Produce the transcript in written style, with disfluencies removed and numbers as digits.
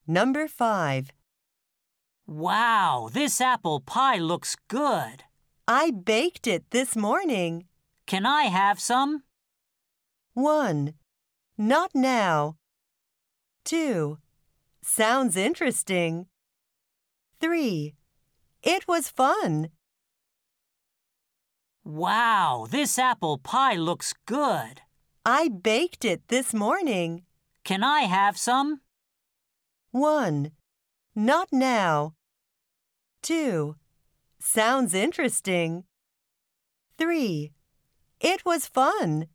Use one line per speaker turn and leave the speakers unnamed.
Number 5.
Wow, this apple pie looks good.
I baked it this morning.
Can I have some?
1. Not now. 2. Sounds interesting. 3. It was fun.
Wow, this apple pie looks good.
I baked it this morning.
Can I have some?
1. Not now. 2. Sounds interesting. 3. It was fun.